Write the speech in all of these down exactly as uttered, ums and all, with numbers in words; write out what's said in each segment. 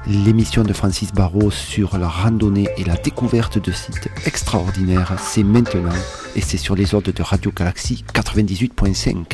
L'émission de Francis Barrault sur la randonnée et la découverte de sites extraordinaires, c'est maintenant et c'est sur les ondes de Radio Galaxie quatre-vingt-dix-huit point cinq.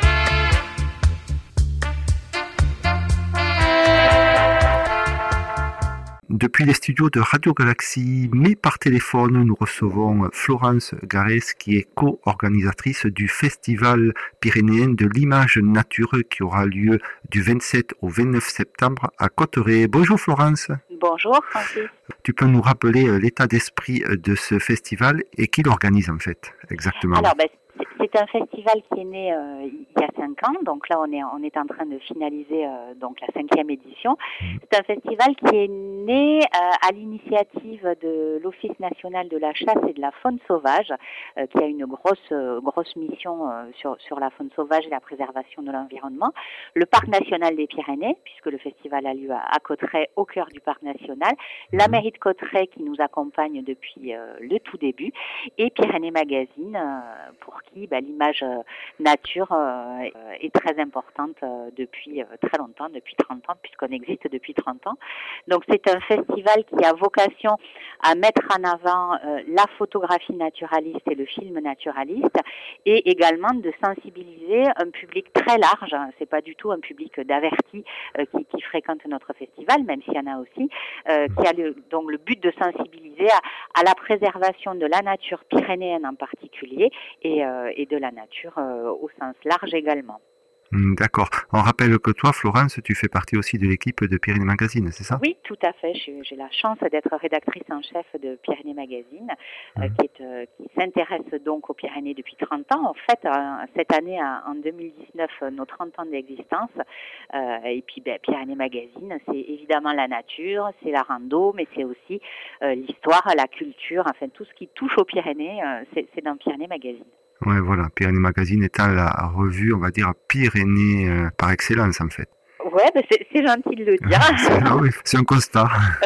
Depuis les studios de Radio Galaxie, mais par téléphone, nous recevons Florence Garès, qui est co-organisatrice du Festival pyrénéen de l'image nature qui aura lieu du vingt-sept au vingt-neuf septembre à Cotteret. Bonjour Florence. Bonjour Francis. Tu peux nous rappeler l'état d'esprit de ce festival et qui l'organise en fait, exactement? Alors, ben, c'est un festival qui est né euh, il y a cinq ans, donc là on est on est en train de finaliser euh, donc la cinquième édition. C'est un festival qui est né euh, à l'initiative de l'Office national de la chasse et de la faune sauvage, euh, qui a une grosse euh, grosse mission euh, sur sur la faune sauvage et la préservation de l'environnement. Le parc national des Pyrénées, puisque le festival a lieu à, à Cotteret, au cœur du parc national, la mairie de Cotteret qui nous accompagne depuis euh, le tout début, et Pyrénées Magazine euh, pour qui bah, l'image euh, nature euh, est très importante euh, depuis euh, très longtemps, depuis trente ans, puisqu'on existe depuis trente ans. Donc c'est un festival qui a vocation à mettre en avant euh, la photographie naturaliste et le film naturaliste, et également de sensibiliser un public très large. C'est pas du tout un public d'avertis euh, qui, qui fréquente notre festival, même s'il y en a aussi, euh, qui a le, donc le but de sensibiliser à, à la préservation de la nature pyrénéenne en particulier, et, euh, et de la nature euh, au sens large également. D'accord. On rappelle que toi, Florence, tu fais partie aussi de l'équipe de Pyrénées Magazine, c'est ça? Oui, tout à fait. J'ai, j'ai la chance d'être rédactrice en chef de Pyrénées Magazine, mmh. euh, qui, est, euh, qui s'intéresse donc aux Pyrénées depuis trente ans. En fait, euh, cette année, en deux mille dix-neuf, nos trente ans d'existence. Euh, et puis, ben, Pyrénées Magazine, c'est évidemment la nature, c'est la rando, mais c'est aussi euh, l'histoire, la culture, enfin tout ce qui touche aux Pyrénées, euh, c'est, c'est dans Pyrénées Magazine. Ouais, voilà, Pyrénées Magazine étant la revue, on va dire, Pyrénées euh, par excellence, en fait. Ouais, ben c'est, c'est gentil de le dire. c'est, ah oui, c'est un constat.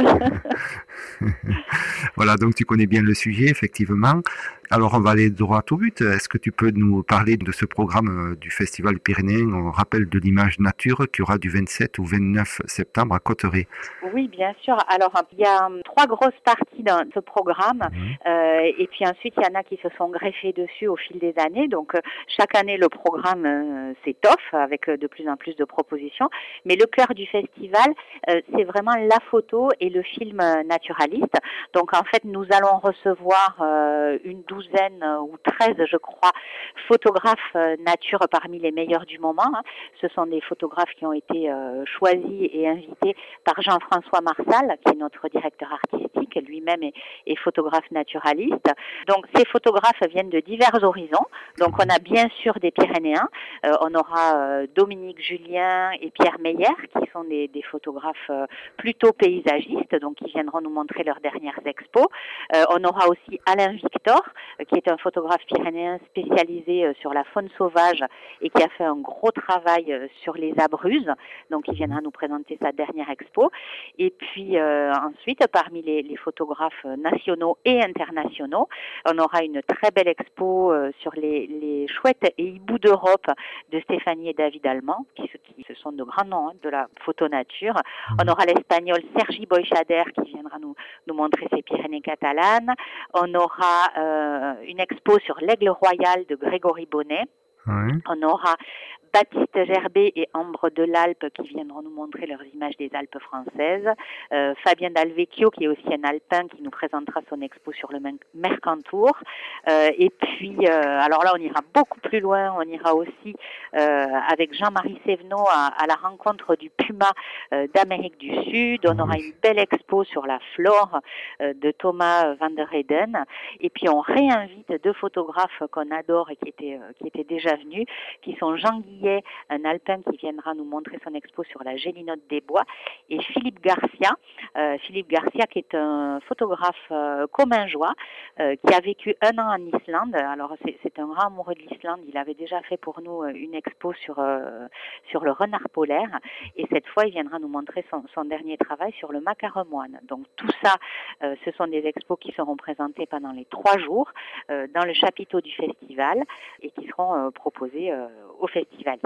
Voilà, donc tu connais bien le sujet, effectivement. Alors, on va aller droit au but. Est-ce que tu peux nous parler de ce programme du Festival pyrénéen, on rappelle de l'image nature, qui aura du vingt-sept au vingt-neuf septembre à Cotteret? Oui, bien sûr. Alors, il y a trois grosses parties dans ce programme. Mmh. Euh, et puis ensuite, il y en a qui se sont greffées dessus au fil des années. Donc, euh, chaque année, le programme euh, s'étoffe avec euh, de plus en plus de propositions. Mais le cœur du festival, euh, c'est vraiment la photo et le film naturaliste. Donc, en fait, nous allons recevoir euh, une douzaine ou treize, je crois, photographes euh, nature parmi les meilleurs du moment. Hein. Ce sont des photographes qui ont été euh, choisis et invités par Jean-François Marsal, qui est notre directeur artistique, lui-même est, est photographe naturaliste. Donc, ces photographes viennent de divers horizons. Donc, on a bien sûr des Pyrénéens. Euh, on aura euh, Dominique Julien et Pierre Meyer, qui sont des, des photographes euh, plutôt paysagistes, donc qui viendront nous montrer leurs dernières expos. Euh, on aura aussi Alain Victor, euh, qui est un photographe pyrénéen spécialisé euh, sur la faune sauvage et qui a fait un gros travail euh, sur les abruzzes. Donc, il viendra nous présenter sa dernière expo. Et puis euh, ensuite, parmi les, les photographes nationaux et internationaux, on aura une très belle expo euh, sur les, les chouettes et hiboux d'Europe de Stéphanie et David Allemand, qui, qui ce sont de grands noms hein, de la photo nature. On aura l'espagnol Sergi Boixader qui viendra nous, nous montrer ses Pyrénées catalanes. On aura euh, une expo sur l'aigle royal de Grégory Bonnet. Oui. On aura Baptiste Gerbet et Ambre de l'Alpe qui viendront nous montrer leurs images des Alpes françaises. Euh, Fabien Dalvecchio qui est aussi un alpin qui nous présentera son expo sur le Mercantour. Euh, et puis, euh, alors là, on ira beaucoup plus loin. On ira aussi euh, avec Jean-Marie Sévenot à, à la rencontre du puma euh, d'Amérique du Sud. On aura une belle expo sur la flore euh, de Thomas van der Heyden. Et puis, on réinvite deux photographes qu'on adore et qui étaient, euh, qui étaient déjà venus, qui sont Jean Guillet, un alpin qui viendra nous montrer son expo sur la Gélinote des Bois, et Philippe Garcia, euh, Philippe Garcia qui est un photographe euh, commingeois, euh, qui a vécu un an en Islande. Alors c'est, c'est un grand amoureux de l'Islande, il avait déjà fait pour nous une expo sur, euh, sur le renard polaire, et cette fois il viendra nous montrer son, son dernier travail sur le macaremoine. Donc tout ça, euh, ce sont des expos qui seront présentées pendant les trois jours euh, dans le chapiteau du festival et qui seront euh, proposés euh, au festival.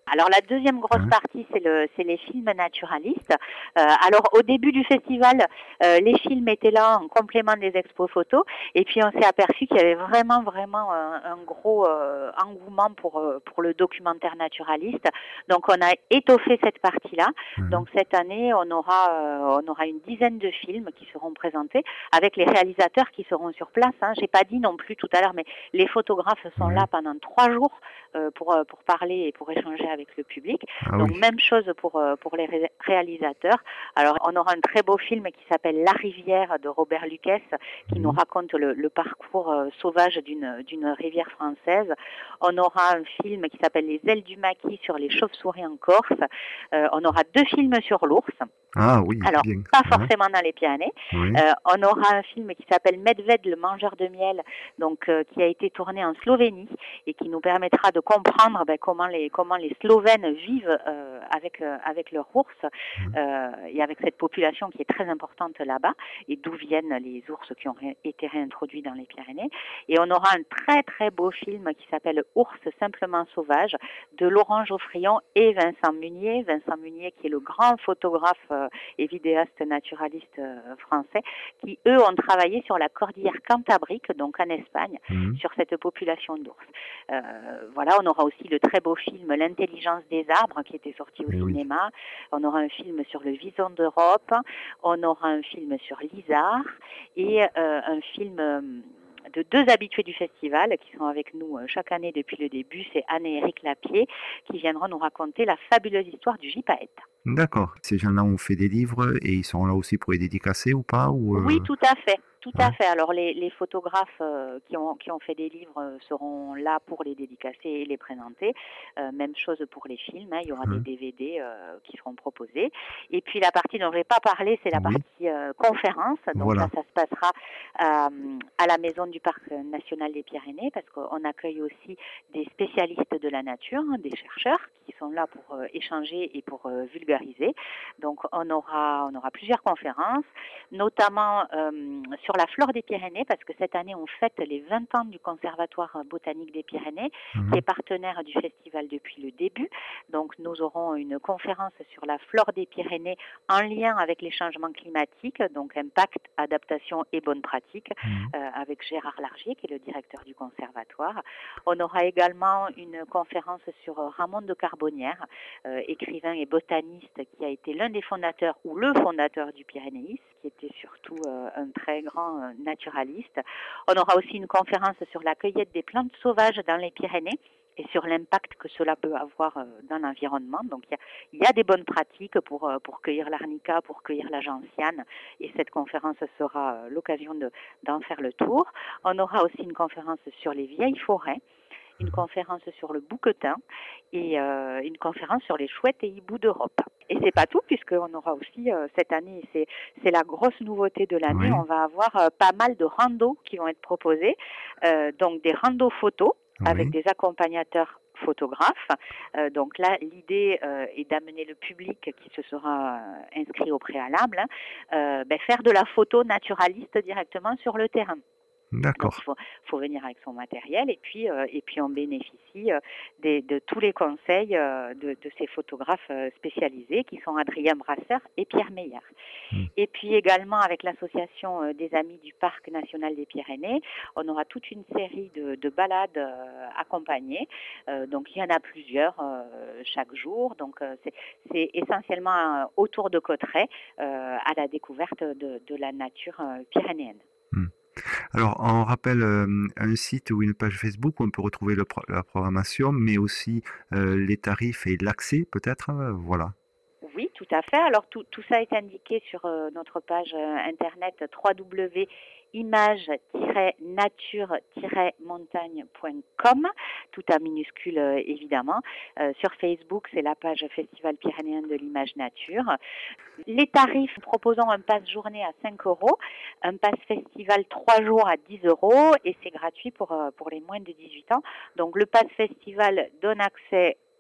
Alors la deuxième grosse Hein? partie, c'est le, c'est les films naturalistes. Euh, alors au début du festival, euh, les films étaient là en complément des expos photos, et puis on s'est aperçu qu'il y avait vraiment vraiment un, un gros euh, engouement pour euh, pour le documentaire naturaliste. Donc on a étoffé cette partie-là. Hein? Donc cette année, on aura euh, on aura une dizaine de films qui seront présentés avec les réalisateurs qui seront sur place. Hein. J'ai pas dit non plus tout à l'heure, mais les photographes sont Oui. là pendant trois jours euh, pour euh, pour parler et pour échanger avec le public. Ah Donc oui. même chose pour euh, pour les ré- réalisateurs. Alors on aura un très beau film qui s'appelle La Rivière de Robert Lucas, qui nous Oui. raconte le, le parcours euh, sauvage d'une d'une rivière française. On aura un film qui s'appelle Les ailes du maquis sur les chauves-souris en Corse. Euh, on aura deux films sur l'ours. Ah oui, Alors, bien. pas Hein? forcément dans les Pyrénées. Oui. Euh, on aura un film qui s'appelle Medved, le mangeur de miel, donc euh, qui a été tourné en Slovénie et qui nous permettra de comprendre ben, comment les comment les Slovènes vivent euh, avec euh, avec leur ours Hein? euh, et avec cette population qui est très importante là-bas et d'où viennent les ours qui ont ré- été réintroduits dans les Pyrénées. Et on aura un très très beau film qui s'appelle Ours simplement sauvage de Laurent Geoffrion et Vincent Munier. Vincent Munier qui est le grand photographe euh, et vidéastes naturalistes euh, français, qui eux ont travaillé sur la cordillère Cantabrique, donc en Espagne, Mmh. sur cette population d'ours. Euh, voilà, on aura aussi le très beau film L'intelligence des arbres qui était sorti au Eh oui. cinéma. On aura un film sur le vison d'Europe. On aura un film sur l'Isard et euh, un film euh, de deux habitués du festival qui sont avec nous euh, chaque année depuis le début, c'est Anne et Éric Lapier, qui viendront nous raconter la fabuleuse histoire du gypaète. D'accord. Ces gens-là ont fait des livres et ils sont là aussi pour les dédicacer ou pas? Ou Oui, euh, tout à fait, tout à ouais. fait. Alors les, les photographes euh, qui ont qui ont fait des livres euh, seront là pour les dédicacer et les présenter. Euh, même chose pour les films, hein, il y aura des Hein? D V D euh, qui seront proposés. Et puis la partie dont je vais pas parler, c'est la Oui. partie euh, conférence. Donc là, Voilà. ça se passera euh, à la maison du Parc national des Pyrénées parce qu'on accueille aussi des spécialistes de la nature, hein, des chercheurs qui sont là pour euh, échanger et pour euh, vulgariser. Donc on aura on aura plusieurs conférences, notamment euh, sur la flore des Pyrénées, parce que cette année on fête les vingt ans du Conservatoire botanique des Pyrénées, qui Mmh. est partenaire du festival depuis le début. Donc nous aurons une conférence sur la flore des Pyrénées en lien avec les changements climatiques, donc impact, adaptation et bonnes pratiques, Mmh. euh, avec Gérard Largier, qui est le directeur du conservatoire. On aura également une conférence sur Ramon de Carbonnière, euh, écrivain et botaniste qui a été l'un des fondateurs ou le fondateur du pyrénéisme, qui était surtout euh, un très grand euh, naturaliste. On aura aussi une conférence sur la cueillette des plantes sauvages dans les Pyrénées et sur l'impact que cela peut avoir euh, dans l'environnement. Donc il y a, il y a des bonnes pratiques pour, euh, pour cueillir l'arnica, pour cueillir la gentiane, et cette conférence sera euh, l'occasion de, d'en faire le tour. On aura aussi une conférence sur les vieilles forêts, une conférence sur le bouquetin et euh, une conférence sur les chouettes et hiboux d'Europe. Et c'est pas tout, puisqu'on aura aussi euh, cette année, c'est, c'est la grosse nouveauté de l'année, Oui. on va avoir euh, pas mal de randos qui vont être proposés, euh, donc des randos photos avec Oui. des accompagnateurs photographes. Euh, donc là, l'idée euh, est d'amener le public qui se sera euh, inscrit au préalable, hein, euh, ben, faire de la photo naturaliste directement sur le terrain. Donc il D'accord. faut, faut venir avec son matériel et puis euh, et puis on bénéficie euh, des, de tous les conseils euh, de, de ces photographes euh, spécialisés qui sont Adrien Brasseur et Pierre Meyer. Mmh. Et puis également avec l'association euh, des Amis du Parc national des Pyrénées, on aura toute une série de, de balades euh, accompagnées. Euh, donc il y en a plusieurs euh, chaque jour. Donc euh, c'est, c'est essentiellement euh, autour de Cauterets euh, à la découverte de, de la nature euh, pyrénéenne. Mmh. Alors, on rappelle euh, un site ou une page Facebook où on peut retrouver le pro- la programmation, mais aussi euh, les tarifs et l'accès, peut-être. euh, Voilà. Oui, tout à fait. Alors tout, tout ça est indiqué sur euh, notre page euh, internet w w w point image tiret nature tiret montagne point com, tout en minuscule euh, évidemment. Euh, sur Facebook, c'est la page Festival pyrénéen de l'image nature. Les tarifs, nous proposons un pass journée à cinq euros, un pass festival trois jours à dix euros et c'est gratuit pour, euh, pour les moins de dix-huit ans. Donc le pass festival donne accès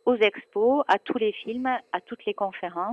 aux expos, à tous les films, à toutes les conférences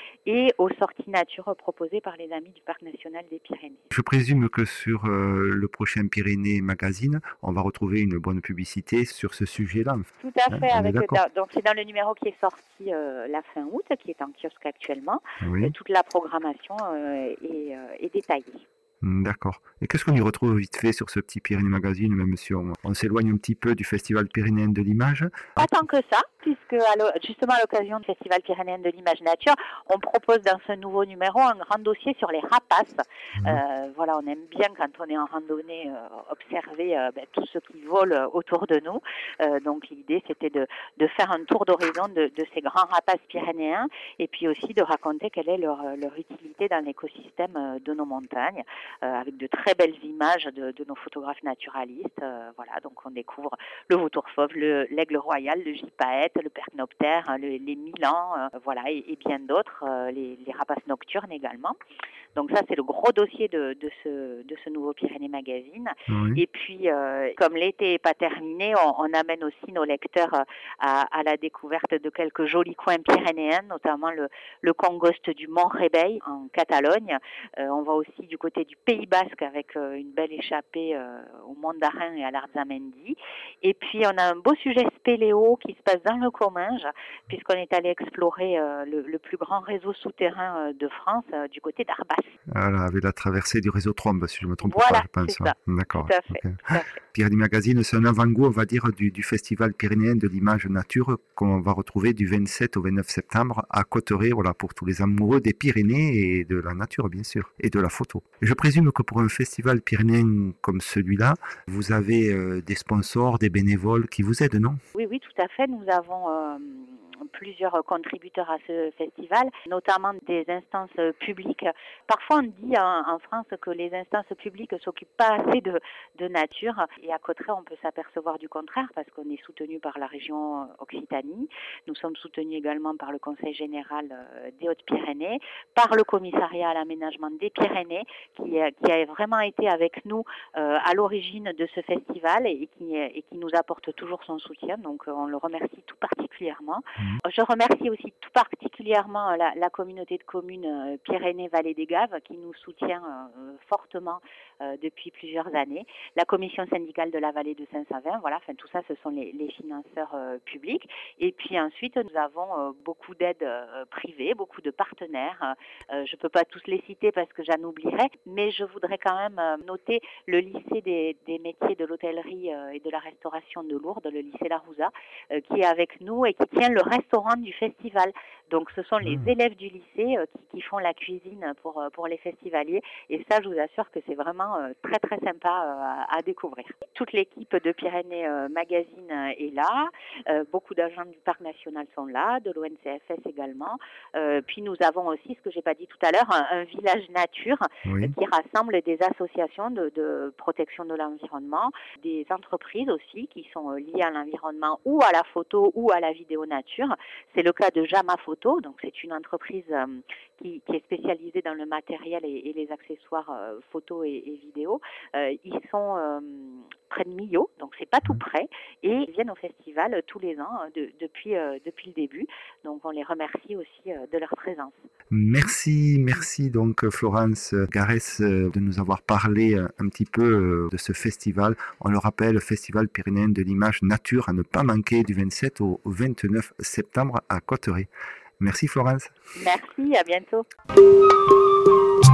et aux sorties nature proposées par les amis du Parc national des Pyrénées. Je présume que sur euh, le prochain Pyrénées Magazine, on va retrouver une bonne publicité sur ce sujet-là. Tout à fait. Hein, avec le, donc c'est dans le numéro qui est sorti euh, la fin août, qui est en kiosque actuellement. Oui. Euh, toute la programmation euh, est, euh, est détaillée. D'accord. Et qu'est-ce qu'on y retrouve vite fait sur ce petit Pyrénées Magazine, même si on, on s'éloigne un petit peu du Festival pyrénéen de l'image? Pas tant que ça, puisque à justement à l'occasion du Festival pyrénéen de l'image nature, on propose dans ce nouveau numéro un grand dossier sur les rapaces. Mmh. Euh, voilà, on aime bien quand on est en randonnée euh, observer euh, ben, tout ce qui vole autour de nous. Euh, donc l'idée c'était de, de faire un tour d'horizon de, de ces grands rapaces pyrénéens et puis aussi de raconter quelle est leur, leur utilité dans l'écosystème de nos montagnes. Euh, avec de très belles images de, de nos photographes naturalistes. Euh, voilà, donc on découvre le vautour fauve, le, l'aigle royal, le gypaète, le percnoptère, le, les milans, euh, voilà, et, et bien d'autres, euh, les, les rapaces nocturnes également. Donc ça, c'est le gros dossier de, de, ce, de ce nouveau Pyrénées Magazine. Oui. Et puis, euh, comme l'été n'est pas terminé, on, on amène aussi nos lecteurs à, à la découverte de quelques jolis coins pyrénéens, notamment le, le Congost du Mont-Rébeil en Catalogne. Euh, on va aussi du côté du Pays Basque avec euh, une belle échappée euh, au Mont d'Arin et à l'Arzamendi. Et puis, on a un beau sujet spéléo qui se passe dans le Comminges, puisqu'on est allé explorer euh, le, le plus grand réseau souterrain euh, de France, euh, du côté d'Arbas. Voilà, avec la traversée du réseau Trombe, si je ne me trompe voilà, pas, je pense. C'est ça. D'accord. Tout à fait. Okay. Tout à fait. Pyrénées Magazine, c'est un avant-goût, on va dire, du, du Festival pyrénéen de l'image nature qu'on va retrouver du vingt-sept au vingt-neuf septembre à Cotteret, voilà, pour tous les amoureux des Pyrénées et de la nature, bien sûr, et de la photo. Je présume que pour un festival pyrénéen comme celui-là, vous avez euh, des sponsors, des bénévoles qui vous aident, non? Oui, oui, tout à fait. Nous avons euh, plusieurs contributeurs à ce festival, notamment des instances publiques. Parfois, on dit en, en France que les instances publiques ne s'occupent pas assez de, de nature. Et à Cotteret, on peut s'apercevoir du contraire parce qu'on est soutenu par la région Occitanie. Nous sommes soutenus également par le Conseil général des Hautes-Pyrénées, par le commissariat à l'aménagement des Pyrénées, qui, qui a vraiment été avec nous euh, à l'origine de ce festival et qui, et qui nous apporte toujours son soutien. Donc, on le remercie tout particulièrement. Mmh. Je remercie aussi tout particulièrement la, la communauté de communes euh, Pyrénées-Vallée des Gaves qui nous soutient euh, fortement euh, depuis plusieurs années. La commission syndicale de la vallée de Saint-Savin, voilà, enfin tout ça, ce sont les, les financeurs euh, publics. Et puis ensuite, nous avons euh, beaucoup d'aides euh, privées, beaucoup de partenaires. Euh, je ne peux pas tous les citer parce que j'en oublierai, mais je voudrais quand même euh, noter le lycée des, des métiers de l'hôtellerie euh, et de la restauration de Lourdes, le lycée Larouza, euh, qui est avec nous et qui tient le restaurant du festival. Donc ce sont les mmh. élèves du lycée euh, qui, qui font la cuisine pour, pour les festivaliers. Et ça, je vous assure que c'est vraiment euh, très très sympa euh, à, à découvrir. Toute l'équipe de Pyrénées euh, Magazine euh, est là. Euh, beaucoup d'agents du Parc national sont là, de l'O N C F S également. Euh, puis nous avons aussi, ce que j'ai pas dit tout à l'heure, un, un village nature oui. euh, qui rassemble des associations de, de protection de l'environnement, des entreprises aussi qui sont euh, liées à l'environnement ou à la photo ou à la vidéo nature. C'est le cas de Jama Photo, donc c'est une entreprise euh, qui, qui est spécialisée dans le matériel et, et les accessoires euh, photo et, et vidéo. Euh, ils sont euh, près de Millau, donc c'est pas tout près, et ils viennent au festival tous les ans de, depuis, euh, depuis le début. Donc on les remercie aussi euh, de leur présence. Merci, merci donc Florence Garès de nous avoir parlé un petit peu de ce festival. On le rappelle, le Festival pyrénéen de l'image nature à ne pas manquer du vingt-sept au vingt-neuf septembre à Cotteret. Merci Florence. Merci, à bientôt.